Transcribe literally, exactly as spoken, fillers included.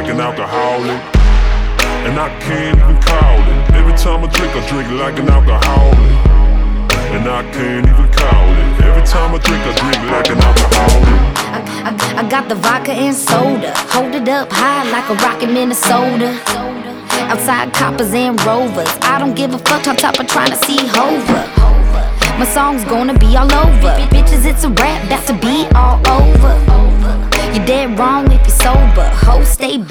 like an alcoholic, and I can't even call it. Every time I drink, I drink like an alcoholic, and I can't even call it. Every time I drink, I drink like an alcoholic. I, I, I got the vodka and soda, hold it up high like a rock in Minnesota. Outside coppers and rovers, I don't give a fuck, top top of trying to see Hova. My song's gonna be all over, bitches it's a rap, about to be all over. You're dead wrong if you're sober, hoes stay